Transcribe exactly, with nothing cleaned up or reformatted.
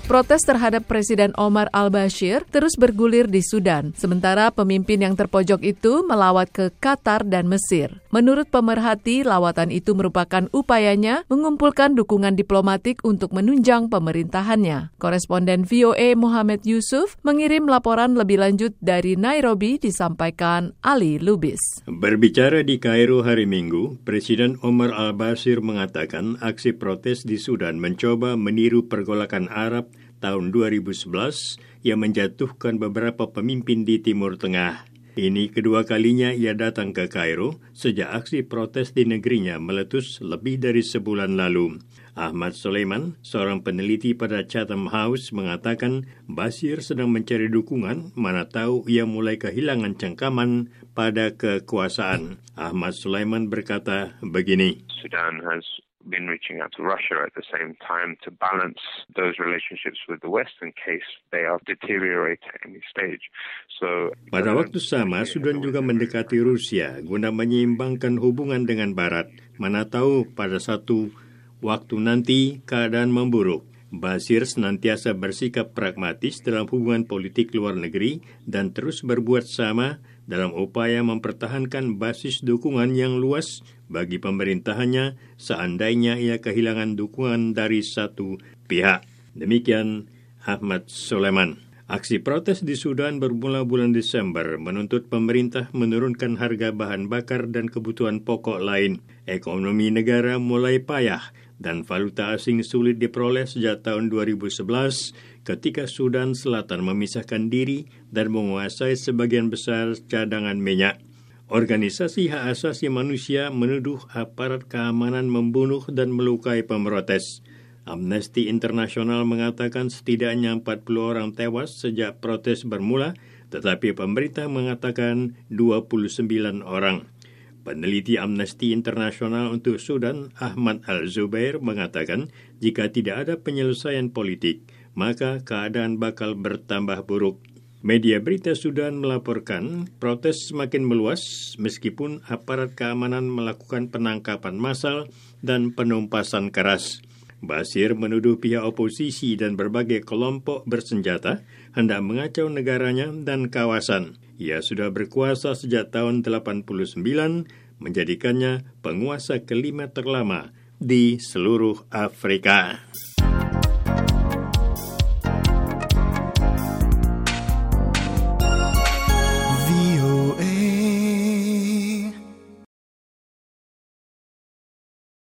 Protes terhadap Presiden Omar al-Bashir terus bergulir di Sudan, sementara pemimpin yang terpojok itu melawat ke Qatar dan Mesir. Menurut pemerhati, lawatan itu merupakan upayanya mengumpulkan dukungan diplomatik untuk menunjang pemerintahannya. Koresponden V O A Muhammad Yusuf mengirim laporan lebih lanjut dari Nairobi, disampaikan Ali Lubis. Berbicara di Kairo hari Minggu, Presiden Omar al-Bashir mengatakan aksi protes di Sudan mencoba meniru pergolakan Arab tahun dua ribu sebelas yang menjatuhkan beberapa pemimpin di Timur Tengah. Ini kedua kalinya ia datang ke Kairo sejak aksi protes di negerinya meletus lebih dari sebulan lalu. Ahmad Sulaiman, seorang peneliti pada Chatham House, mengatakan Bashir sedang mencari dukungan, mana tahu ia mulai kehilangan cengkaman pada kekuasaan. Ahmad Sulaiman berkata begini, Sudan has been reaching out to Russia at the same time to balance those relationships with the West in case they are deteriorate at any stage. So, pada waktu sama, Sudan juga mendekati Rusia guna menyeimbangkan hubungan dengan Barat. Mana tahu pada satu waktu nanti keadaan memburuk. Bashir senantiasa bersikap pragmatis dalam hubungan politik luar negeri dan terus berbuat sama dalam upaya mempertahankan basis dukungan yang luas bagi pemerintahannya seandainya ia kehilangan dukungan dari satu pihak. Demikian Ahmad Sulaiman. Aksi protes di Sudan bermula bulan Desember menuntut pemerintah menurunkan harga bahan bakar dan kebutuhan pokok lain. Ekonomi negara mulai payah dan valuta asing sulit diperoleh sejak tahun dua ribu sebelas ketika Sudan Selatan memisahkan diri dan menguasai sebagian besar cadangan minyak. Organisasi hak asasi manusia menuduh aparat keamanan membunuh dan melukai pemrotes. Amnesty International mengatakan setidaknya empat puluh orang tewas sejak protes bermula, tetapi pemerintah mengatakan dua puluh sembilan orang. Peneliti Amnesty International untuk Sudan, Ahmad Al-Zubair, mengatakan jika tidak ada penyelesaian politik, maka keadaan bakal bertambah buruk. Media berita Sudan melaporkan protes semakin meluas meskipun aparat keamanan melakukan penangkapan massal dan penumpasan keras. Bashir menuduh pihak oposisi dan berbagai kelompok bersenjata hendak mengacau negaranya dan kawasan. Ia sudah berkuasa sejak tahun delapan puluh sembilan, menjadikannya penguasa kelima terlama di seluruh Afrika.